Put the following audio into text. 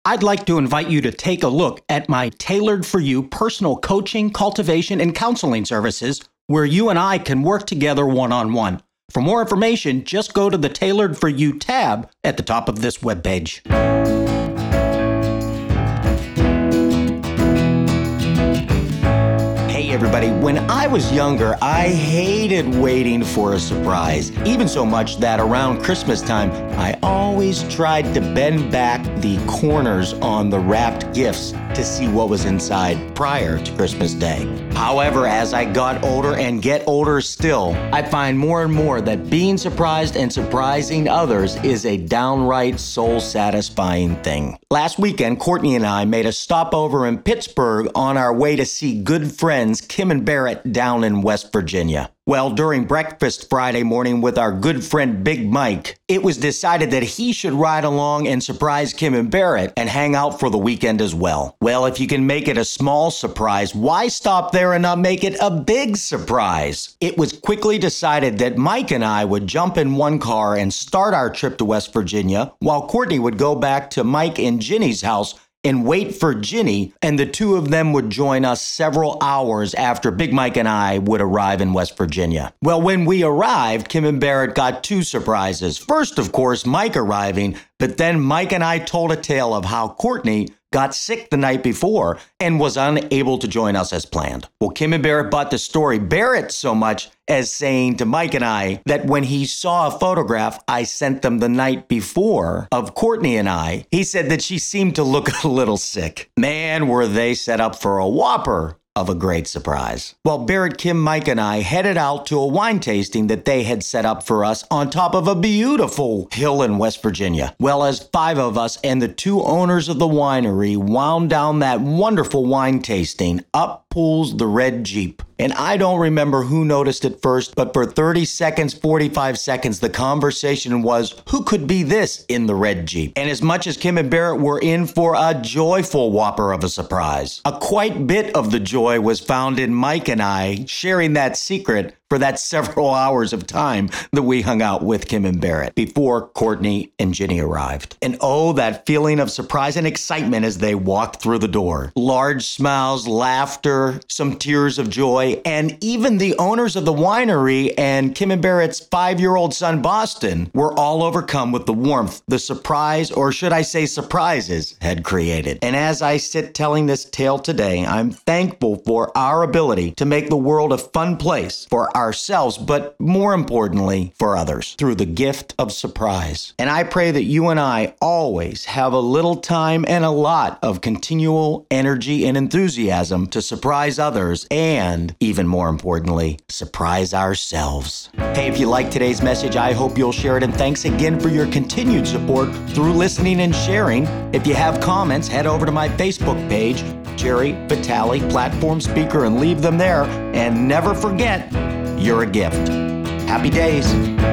I'd like to invite you to take a look at my tailored for you personal coaching, cultivation, and counseling services where you and I can work together one-on-one. For more information, just go to the Tailored for You tab at the top of this webpage. Hey everybody, when I was younger, I hated waiting for a surprise, even so much that around Christmas time, I always tried to bend back the corners on the wrapped gifts to see what was inside prior to Christmas Day. However, as I got older and get older still, I find more and more that being surprised and surprising others is a downright soul-satisfying thing. Last weekend, Courtney and I made a stopover in Pittsburgh on our way to see good friends Kim and Barrett down in West Virginia. Well, during breakfast Friday morning with our good friend Big Mike, it was decided that he should ride along and surprise Kim and Barrett and hang out for the weekend as well. Well, if you can make it a small surprise, why stop there and not make it a big surprise? It was quickly decided that Mike and I would jump in one car and start our trip to West Virginia, while Courtney would go back to Mike and Ginny's house and wait for Ginny, and the two of them would join us several hours after Big Mike and I would arrive in West Virginia. Well, when we arrived, Kim and Barrett got two surprises. First, of course, Mike arriving, but then Mike and I told a tale of how Courtney got sick the night before and was unable to join us as planned. Well, Kim and Barrett bought the story Barrett so much as saying to Mike and I that when he saw a photograph I sent them the night before of Courtney and I, he said that she seemed to look a little sick. Man, were they set up for a whopper of a great surprise. Well, Barrett, Kim, Mike, and I headed out to a wine tasting that they had set up for us on top of a beautiful hill in West Virginia. Well, as five of us and the two owners of the winery wound down that wonderful wine tasting, up pulls the red Jeep. And I don't remember who noticed it first, but for 30 seconds, 45 seconds, the conversation was, who could be this in the red Jeep? And as much as Kim and Barrett were in for a joyful whopper of a surprise, a quite bit of the joy was found in Mike and I sharing that secret for that several hours of time that we hung out with Kim and Barrett before Courtney and Ginny arrived. And oh, that feeling of surprise and excitement as they walked through the door. Large smiles, laughter, some tears of joy, and even the owners of the winery and Kim and Barrett's 5-year-old son, Boston, were all overcome with the warmth the surprise, or should I say surprises, had created. And as I sit telling this tale today, I'm thankful for our ability to make the world a fun place for ourselves, but more importantly, for others, through the gift of surprise. And I pray that you and I always have a little time and a lot of continual energy and enthusiasm to surprise others and, even more importantly, surprise ourselves. Hey, if you like today's message, I hope you'll share it, and thanks again for your continued support through listening and sharing. If you have comments, head over to my Facebook page, Jerry Vitale, Platform Speaker, and leave them there. And never forget, you're a gift. Happy days.